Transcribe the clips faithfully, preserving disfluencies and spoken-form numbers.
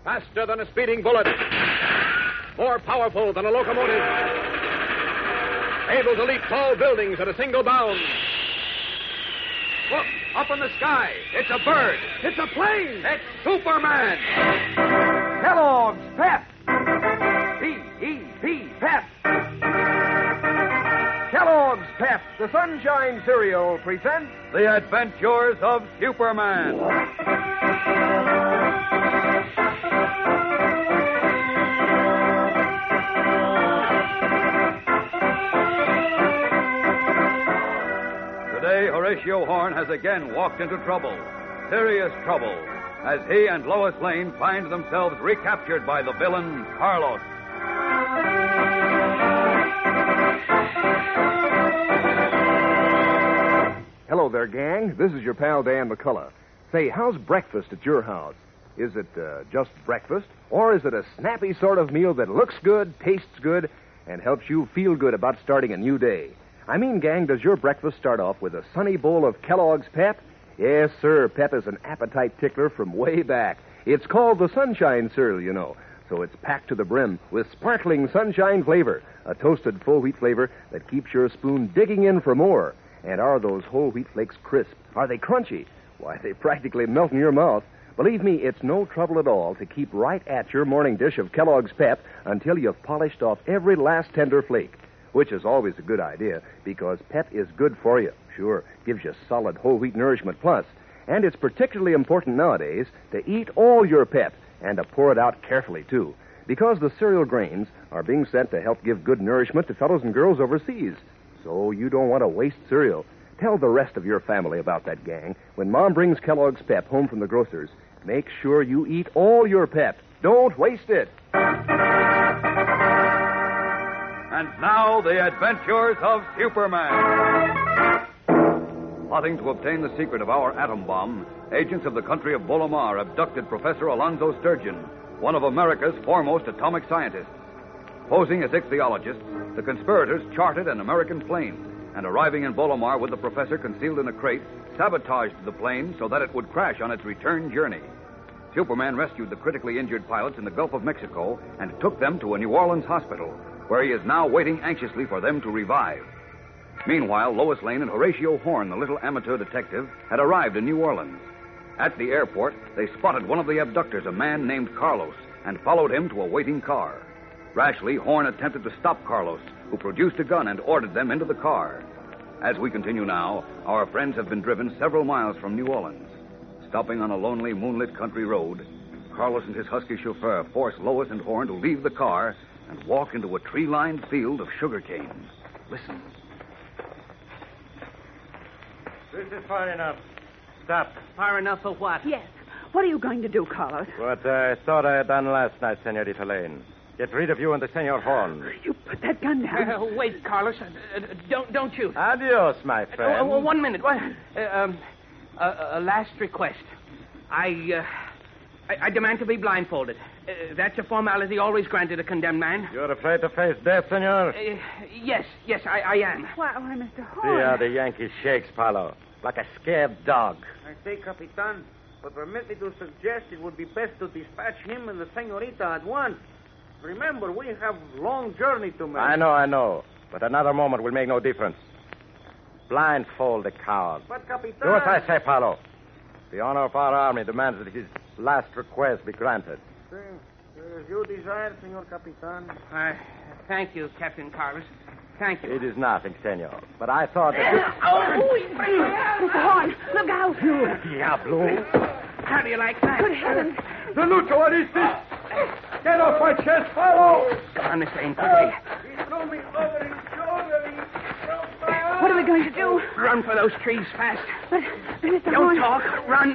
Faster than a speeding bullet. More powerful than a locomotive. Able to leap tall buildings at a single bound. Look, up in the sky. It's a bird. It's a plane. It's Superman. Kellogg's Pep. P E P, Pep. Kellogg's Pep, the Sunshine Cereal, presents The Adventures of Superman. Today, Horatio Horn has again walked into trouble. Serious trouble. As he and Lois Lane find themselves recaptured by the villain, Carlos. Hello there, gang. This is your pal, Dan McCullough. Say, how's breakfast at your house? Is it uh, just breakfast? Or is it a snappy sort of meal that looks good, tastes good, and helps you feel good about starting a new day? I mean, gang, does your breakfast start off with a sunny bowl of Kellogg's Pep? Yes, sir. Pep is an appetite tickler from way back. It's called the Sunshine Cereal, you know. So it's packed to the brim with sparkling sunshine flavor, a toasted full wheat flavor that keeps your spoon digging in for more. And are those whole wheat flakes crisp? Are they crunchy? Why, they practically melt in your mouth. Believe me, it's no trouble at all to keep right at your morning dish of Kellogg's Pep until you've polished off every last tender flake, which is always a good idea because Pep is good for you. Sure, gives you solid whole wheat nourishment plus. And it's particularly important nowadays to eat all your Pep and to pour it out carefully, too, because the cereal grains are being sent to help give good nourishment to fellows and girls overseas. So you don't want to waste cereal. Tell the rest of your family about that, gang. When Mom brings Kellogg's Pep home from the grocer's, make sure you eat all your Pep. Don't waste it. And now, the adventures of Superman. Plotting to obtain the secret of our atom bomb, agents of the country of Bolomar abducted Professor Alonzo Sturgeon, one of America's foremost atomic scientists. Posing as ichthyologists, the conspirators chartered an American plane, and arriving in Bolomar with the professor concealed in a crate, sabotaged the plane so that it would crash on its return journey. Superman rescued the critically injured pilots in the Gulf of Mexico and took them to a New Orleans hospital, where he is now waiting anxiously for them to revive. Meanwhile, Lois Lane and Horatio Horn, the little amateur detective, had arrived in New Orleans. At the airport, they spotted one of the abductors, a man named Carlos, and followed him to a waiting car. Rashly, Horn attempted to stop Carlos, who produced a gun and ordered them into the car. As we continue now, our friends have been driven several miles from New Orleans. Stopping on a lonely, moonlit country road, Carlos and his husky chauffeur force Lois and Horn to leave the car and walk into a tree-lined field of sugar canes. Listen. This is far enough. Stop. Far enough for what? Yes. What are you going to do, Carlos? What I thought I had done last night, Senorita Lane. Get rid of you and the Senor Horn. You put that gun down. Uh, wait, Carlos. Uh, uh, don't don't shoot. Adios, my friend. Uh, uh, one minute. What? Uh, um, uh, a last request. I, uh, I, I demand to be blindfolded. Uh, that's a formality always granted a condemned man. You're afraid to face death, Senor? Uh, yes, yes, I, I am. Why, why, Mister See Horn. how the Yankee shakes, Paulo. Like a scared dog. I say, Capitan, but permit me to suggest it would be best to dispatch him and the senorita at once. Remember, we have long journey to make. I know, I know. But another moment will make no difference. Blindfold the coward. But, Capitan... Do as I say, Paulo. The honor of our army demands that his last request be granted. Si, as you desire, Senor Capitan. Uh, thank you, Captain Carlos. Thank you. It is nothing, senor. But I thought that... Oh, Mister Horn, look out. You diablo. How do you like that? Good heavens. Venuto, what is this? Get off my chest, Paulo. Go on, Mister Lane, quickly. He threw me over his shoulder. He broke my arm. What are we going to do? Run for those trees fast. But, but Mister Don't Horn... talk. Run.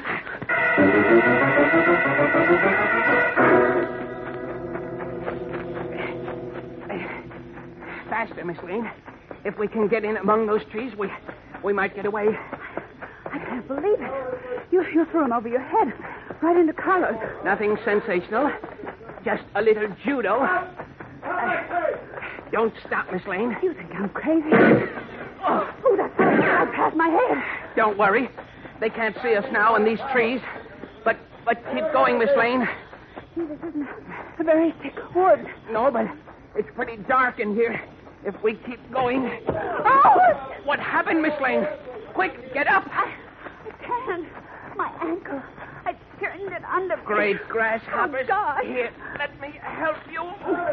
Faster, Miss Lane. If we can get in among those trees, we we might get away. I can't believe it. You, you threw him over your head, right into Carlos. Nothing sensational. Just a little judo. Uh, don't stop, Miss Lane. You think I'm crazy? Oh, oh that fell right past my head. Don't worry. They can't see us now in these trees. But but keep going, Miss Lane. See, this isn't a very thick wood. No, but it's pretty dark in here. If we keep going... Oh! What happened, Miss Lane? Quick, get up. I, I can't. My ankle. I turned it under. Great grasshoppers. Oh, God. Here, let me help you.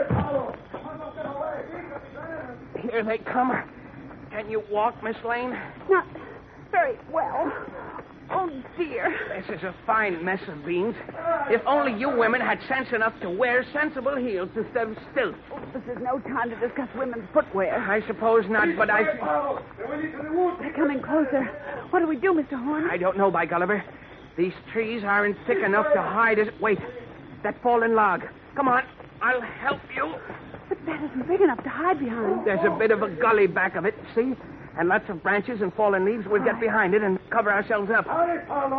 Here they come. Can you walk, Miss Lane? Not very well. Oh, dear. This is a fine mess of beans. If only you women had sense enough to wear sensible heels instead of stilts. Oh, this is no time to discuss women's footwear. I suppose not, but I... They're coming closer. What do we do, Mister Horn? I don't know, by Gulliver. These trees aren't thick enough to hide us. Wait, that fallen log. Come on, I'll help you. But that isn't big enough to hide behind. There's a bit of a gully back of it, see? And lots of branches and fallen leaves. We'll get behind it and cover ourselves up. Uh,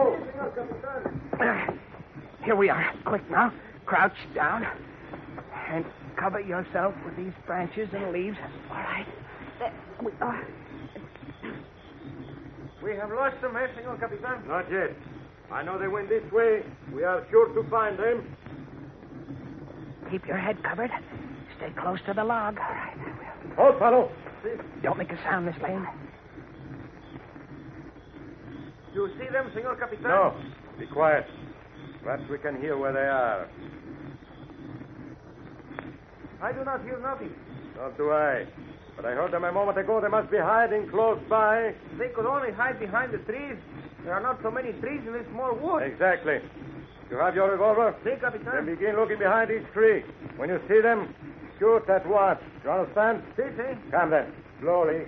here we are. Quick now. Crouch down. And cover yourself with these branches and leaves. All right. There we are. We have lost them, eh, Senor Capitan? Not yet. I know they went this way. We are sure to find them. Keep your head covered. Stay close to the log. All right, I will. Hold, fellow. Don't make a sound, Miss Lane. You see them, Senor Capitan? No. Be quiet. Perhaps we can hear where they are. I do not hear nothing. Nor do I. But I heard them a moment ago. They must be hiding close by. They could only hide behind the trees. There are not so many trees in this small wood. Exactly. You have your revolver? See, Capitan? Then begin looking behind each tree. When you see them, shoot at once. You understand? See, see. Come then. Slowly.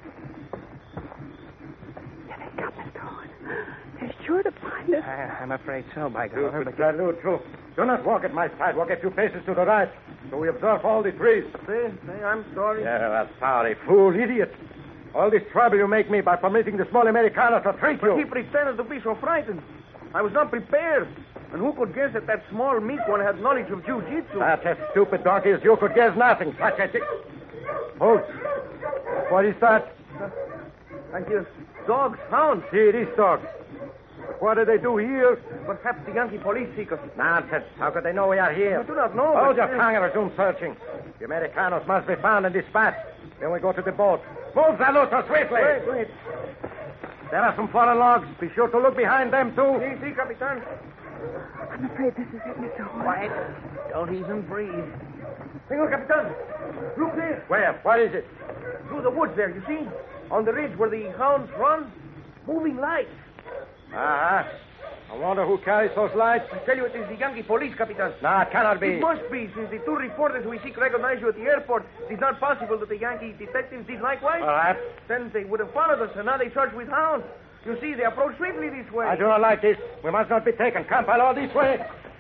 Here they come, Mister Horn. They're sure to find us. I, I'm afraid so, by You Gulliver. could But salute, too. Do not walk at my side. Walk a few paces to the right. So we observe all the trees. See, see, I'm sorry. Yeah, well, sorry, fool, idiot. All this trouble you make me by permitting the small Americano to trick But you. he pretended to be so frightened. I was not prepared. And who could guess that that small, meek one had knowledge of jiu-jitsu? That's as stupid donkey as you could guess nothing. Such a... Hold. What is that? I hear dogs, hounds. See, it is dogs. But what do they do here? Perhaps the Yankee police seek us. Nonsense. How could they know we are here? I do not know. Hold but- your tongue and resume searching. The Americanos must be found and dispatched. Then we go to the boat. Move, Zaluto, swiftly. Wait, wait. There are some fallen logs. Be sure to look behind them, too. See, see, Capitan. I'm afraid this is it, Mister Horn. Quiet. Don't even breathe. Senor Capitan, look there. Where? What is it? Through the woods there, you see? On the ridge where the hounds run. Moving lights. Uh-huh. I wonder who carries those lights. I tell you, it is the Yankee police, Capitan. No, it cannot be. It must be, since the two reporters we seek recognize you at the airport. It is not possible that the Yankee detectives did likewise. Perhaps. Then they would have followed us, and now they charge with hounds. You see, they approach swiftly this way. I do not like this. We must not be taken. Come, fellow, this way.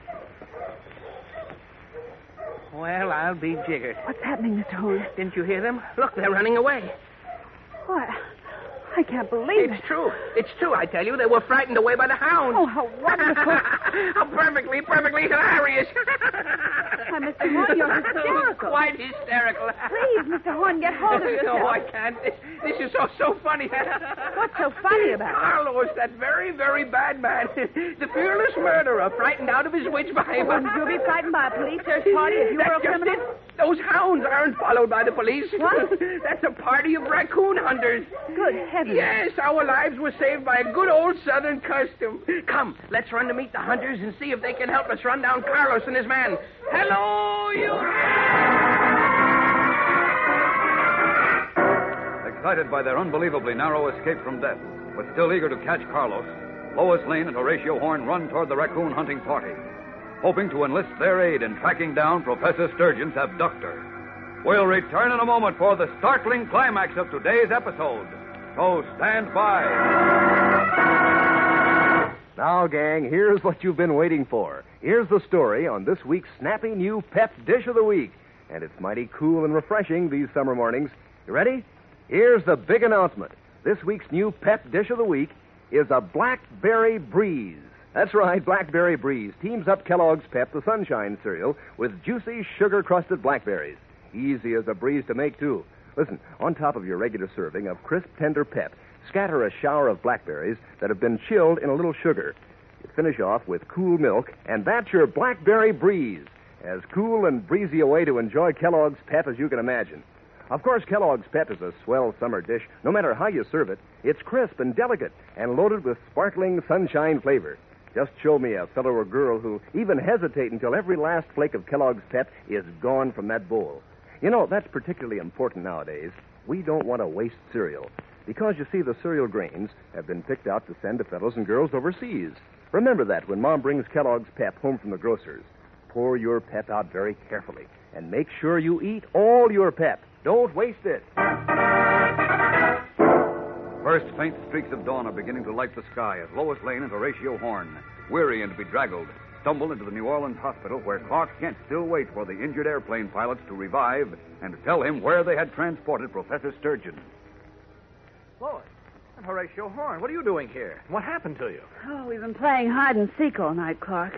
Well, I'll be jiggered. What's happening, Mister Horn? Didn't you hear them? Look, they're running away. Why, I can't believe It's it. true. It's true, I tell you. They were frightened away by the hounds. Oh, how wonderful. How perfectly, perfectly hilarious. Why, Mister Horn, you're hysterical. Quite hysterical. Please, Mister Horn, get hold of yourself. No, I can't. This, this is so, so funny. What's so funny about it? Carlos, that very, very bad man. The fearless murderer, frightened out of his wits by... Oh, wouldn't you be frightened by a police search party if you were a That's just criminal? it. Those hounds aren't followed by the police. What? That's a party of raccoon hunters. Good heavens. Yes, our lives were saved by a good old Southern custom. Come, let's run to meet the hunters and see if they can help us run down Carlos and his man. Hello, you... Excited by their unbelievably narrow escape from death, but still eager to catch Carlos, Lois Lane and Horatio Horn run toward the raccoon hunting party, hoping to enlist their aid in tracking down Professor Sturgeon's abductor. We'll return in a moment for the startling climax of today's episode. So stand by. Now, gang, here's what you've been waiting for. Here's the story on this week's snappy new pep dish of the week. And it's mighty cool and refreshing these summer mornings. You ready? Here's the big announcement. This week's new pep dish of the week is a Blackberry Breeze. That's right, Blackberry Breeze teams up Kellogg's Pep, the Sunshine cereal, with juicy, sugar-crusted blackberries. Easy as a breeze to make, too. Listen, on top of your regular serving of crisp, tender Pep, scatter a shower of blackberries that have been chilled in a little sugar. Finish off with cool milk, and that's your Blackberry Breeze. As cool and breezy a way to enjoy Kellogg's Pep as you can imagine. Of course, Kellogg's Pep is a swell summer dish. No matter how you serve it, it's crisp and delicate and loaded with sparkling sunshine flavor. Just show me a fellow or girl who even hesitate until every last flake of Kellogg's Pep is gone from that bowl. You know, that's particularly important nowadays. We don't want to waste cereal. Because, you see, the cereal grains have been picked out to send to fellows and girls overseas. Remember that when Mom brings Kellogg's Pep home from the grocer's. Pour your Pep out very carefully and make sure you eat all your Pep. Don't waste it. First faint streaks of dawn are beginning to light the sky as Lois Lane and Horatio Horn, weary and bedraggled, stumble into the New Orleans hospital where Clark Kent still waits for the injured airplane pilots to revive and to tell him where they had transported Professor Sturgeon. Lois, I'm Horatio Horn. What are you doing here? What happened to you? Oh, we've been playing hide and seek all night, Clark.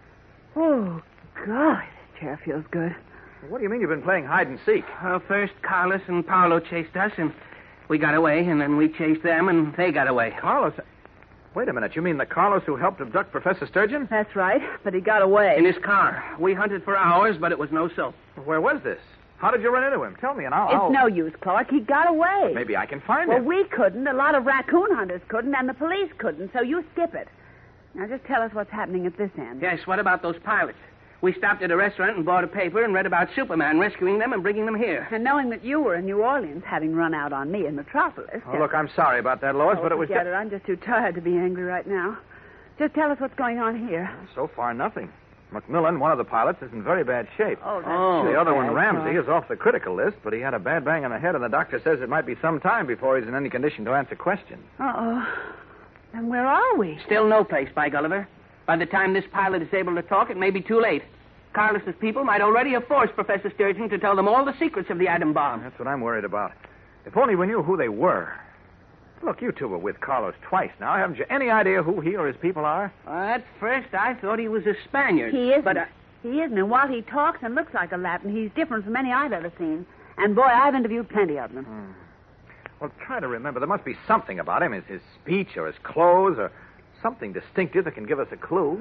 Oh, God, this chair feels good. What do you mean you've been playing hide and seek? Well, first Carlos and Paolo chased us, and we got away, and then we chased them, and they got away. Carlos? Wait a minute. You mean the Carlos who helped abduct Professor Sturgeon? That's right, but he got away. In his car. We hunted for hours, but it was no soap. Where was this? How did you run into him? Tell me, and I'll... It's I'll... no use, Clark. He got away. Maybe I can find well, him. Well, we couldn't. A lot of raccoon hunters couldn't, and the police couldn't, so you skip it. Now, just tell us what's happening at this end. Yes, what about those pilots? We stopped at a restaurant and bought a paper and read about Superman rescuing them and bringing them here. And knowing that you were in New Orleans, having run out on me in Metropolis... Oh, look, I'm sorry about that, Lois, oh, but it was... forget just... it. I'm just too tired to be angry right now. Just tell us what's going on here. So far, nothing. McMillan, one of the pilots, is in very bad shape. Oh, that's Oh. too The other bad, one, Ramsey, Clark. is off the critical list, but he had a bad bang on the head, and the doctor says it might be some time before he's in any condition to answer questions. Uh-oh. Then where are we? Still no place, by Gulliver. By the time this pilot is able to talk, it may be too late. Carlos's people might already have forced Professor Sturgeon to tell them all the secrets of the atom bomb. That's what I'm worried about. If only we knew who they were. Look, you two were with Carlos twice now. Haven't you any idea who he or his people are? Well, at first, I thought he was a Spaniard. He isn't. But, uh, He isn't, and while he talks and looks like a Latin, he's different from any I've ever seen. And, boy, I've interviewed plenty of them. Hmm. Well, try to remember. There must be something about him, his, his speech or his clothes or something distinctive that can give us a clue.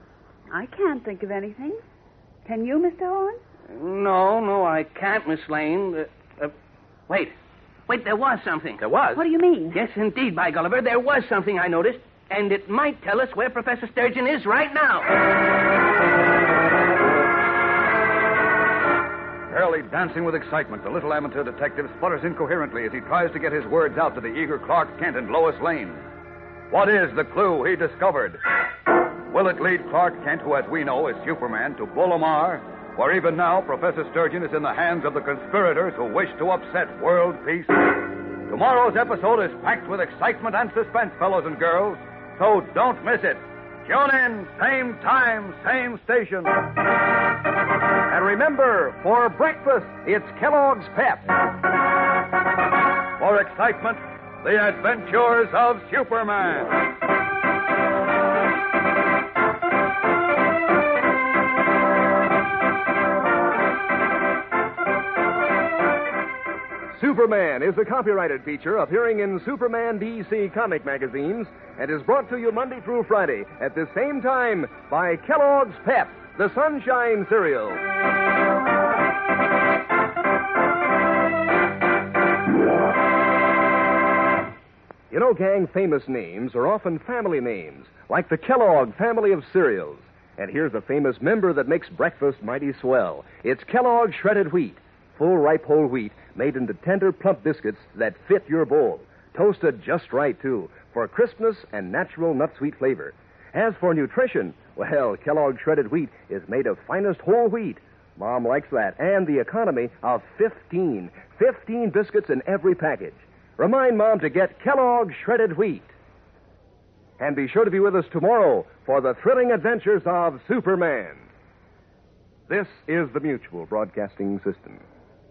I can't think of anything. Can you, Mister Horn? no, no, I can't, Miss Lane. Uh, uh, wait. Wait, there was something. There was? What do you mean? Yes, indeed, by Gulliver. There was something I noticed, and it might tell us where Professor Sturgeon is right now. Fairly dancing with excitement, the little amateur detective sputters incoherently as he tries to get his words out to the eager Clark Kent and Lois Lane. What is the clue he discovered? Will it lead Clark Kent, who, as we know, is Superman, to Bulomar, where even now Professor Sturgeon is in the hands of the conspirators who wish to upset world peace? Tomorrow's episode is packed with excitement and suspense, fellows and girls, so don't miss it. Tune in, same time, same station. And remember, for breakfast, it's Kellogg's Pep. For excitement, the adventures of Superman. Superman is a copyrighted feature appearing in Superman D C comic magazines and is brought to you Monday through Friday at the same time by Kellogg's Pep, the Sunshine Cereal. You know, gang, famous names are often family names, like the Kellogg family of cereals. And here's a famous member that makes breakfast mighty swell. It's Kellogg Shredded Wheat. Full ripe whole wheat made into tender plump biscuits that fit your bowl. Toasted just right, too, for crispness and natural nut sweet flavor. As for nutrition, well, Kellogg Shredded Wheat is made of finest whole wheat. Mom likes that. And the economy of fifteen. fifteen biscuits in every package. Remind Mom to get Kellogg Shredded Wheat. And be sure to be with us tomorrow for the thrilling adventures of Superman. This is the Mutual Broadcasting System.